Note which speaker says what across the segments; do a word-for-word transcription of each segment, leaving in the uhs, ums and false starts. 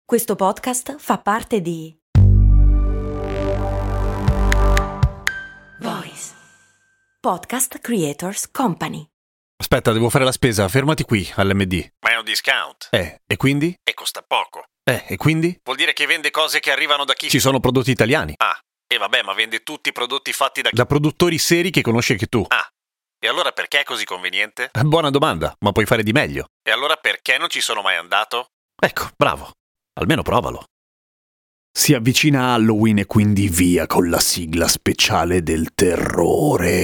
Speaker 1: Questo podcast fa parte di Voice Podcast Creators Company.
Speaker 2: Aspetta, devo fare la spesa, fermati qui all'M D.
Speaker 3: Ma è un discount.
Speaker 2: Eh, e quindi?
Speaker 3: E costa poco.
Speaker 2: Eh, e quindi?
Speaker 3: Vuol dire che vende cose che arrivano da chi?
Speaker 2: Ci sono prodotti italiani.
Speaker 3: Ah, e vabbè, ma vende tutti i prodotti fatti da chi?
Speaker 2: Da produttori seri che conosci anche tu.
Speaker 3: Ah, e allora perché è così conveniente?
Speaker 2: Buona domanda, ma puoi fare di meglio.
Speaker 3: E allora perché non ci sono mai andato?
Speaker 2: Ecco, bravo. Almeno provalo. Si avvicina Halloween e quindi via con la sigla speciale del terrore.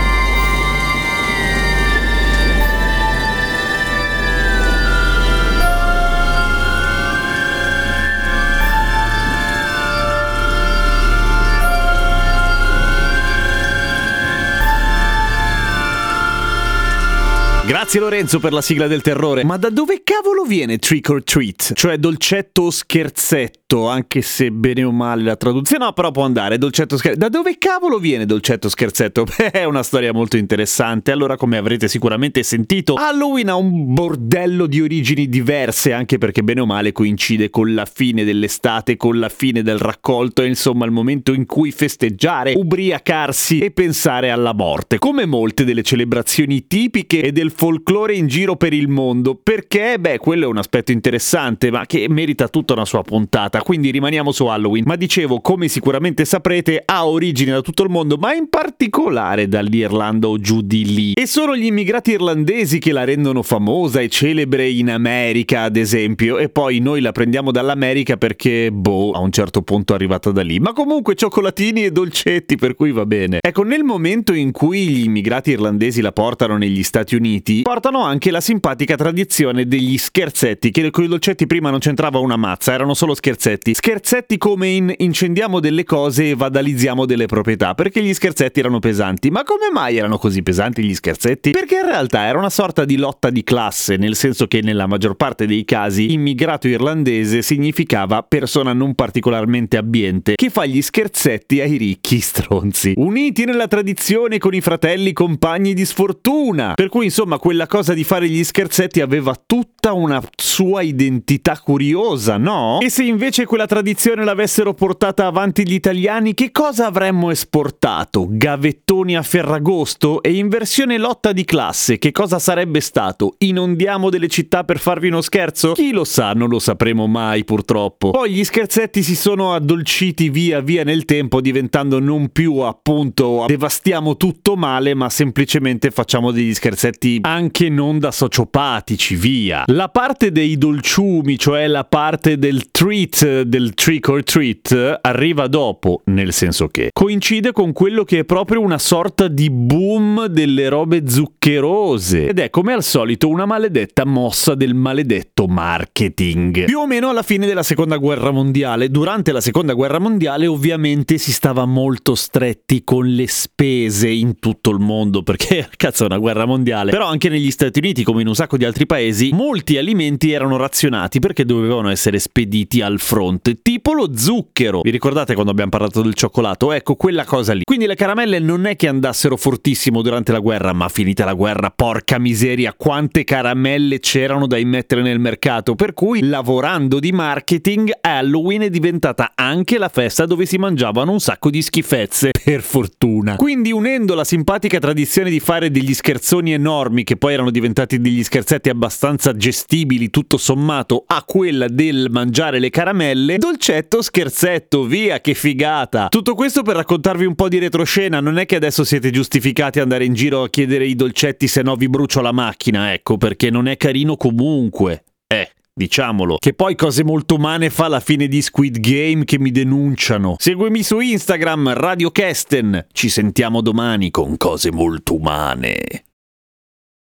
Speaker 2: Grazie Lorenzo per la sigla del terrore. Ma da dove cavolo viene trick or treat? Cioè dolcetto o scherzetto, anche se bene o male la traduzione. No, però può andare, dolcetto scherzetto. Da dove cavolo viene dolcetto scherzetto? Beh, è una storia molto interessante. Allora, come avrete sicuramente sentito, Halloween ha un bordello di origini diverse, anche perché bene o male coincide con la fine dell'estate, con la fine del raccolto e insomma il momento in cui festeggiare, ubriacarsi e pensare alla morte, come molte delle celebrazioni tipiche e del folklore in giro per il mondo, perché beh quello è un aspetto interessante ma che merita tutta una sua puntata, quindi rimaniamo su Halloween. Ma dicevo, come sicuramente saprete, ha origini da tutto il mondo, ma in particolare dall'Irlanda o giù di lì, e sono gli immigrati irlandesi che la rendono famosa e celebre in America ad esempio, e poi noi la prendiamo dall'America perché boh, a un certo punto è arrivata da lì, ma comunque cioccolatini e dolcetti, per cui va bene. Ecco, nel momento in cui gli immigrati irlandesi la portano negli Stati Uniti, portano anche la simpatica tradizione degli scherzetti, che con i dolcetti prima non c'entrava una mazza, erano solo scherzetti. Scherzetti come in incendiamo delle cose e vandalizziamo delle proprietà, perché gli scherzetti erano pesanti. Ma come mai erano così pesanti gli scherzetti? Perché in realtà era una sorta di lotta di classe, nel senso che nella maggior parte dei casi immigrato irlandese significava persona non particolarmente abbiente, che fa gli scherzetti ai ricchi stronzi, uniti nella tradizione con i fratelli compagni di sfortuna, per cui insomma quella cosa di fare gli scherzetti aveva tutta una sua identità curiosa, no? E se invece quella tradizione l'avessero portata avanti gli italiani, che cosa avremmo esportato? Gavettoni a Ferragosto? E in versione lotta di classe, che cosa sarebbe stato? Inondiamo delle città per farvi uno scherzo? Chi lo sa, non lo sapremo mai purtroppo. Poi gli scherzetti si sono addolciti via via nel tempo, diventando non più appunto devastiamo tutto male, ma semplicemente facciamo degli scherzetti anche non da sociopatici, via. La parte dei dolciumi, cioè la parte del treat, del trick or treat, arriva dopo, nel senso che coincide con quello che è proprio una sorta di boom delle robe zuccherose, ed è come al solito una maledetta mossa del maledetto marketing. Più o meno alla fine della seconda guerra mondiale. Durante la seconda guerra mondiale ovviamente si stava molto stretti con le spese in tutto il mondo, perché cazzo è una guerra mondiale, però anche negli Stati Uniti, come in un sacco di altri paesi, molti alimenti erano razionati perché dovevano essere spediti al fronte, tipo lo zucchero. Vi ricordate quando abbiamo parlato del cioccolato? Ecco, quella cosa lì. Quindi le caramelle non è che andassero fortissimo durante la guerra, ma finita la guerra, porca miseria, quante caramelle c'erano da immettere nel mercato, per cui lavorando di marketing, Halloween è diventata anche la festa dove si mangiavano un sacco di schifezze, per fortuna. Quindi unendo la simpatica tradizione di fare degli scherzoni enormi, che poi erano diventati degli scherzetti abbastanza gestibili tutto sommato, a quella del mangiare le caramelle, dolcetto scherzetto, via, che figata. Tutto questo per raccontarvi un po' di retroscena. Non è che adesso siete giustificati ad andare in giro a chiedere i dolcetti se no vi brucio la macchina, ecco, perché non è carino comunque. Eh, diciamolo. Che poi cose molto umane fa la fine di Squid Game che mi denunciano. Seguimi su Instagram, Radio Kesten. Ci sentiamo domani con cose molto umane.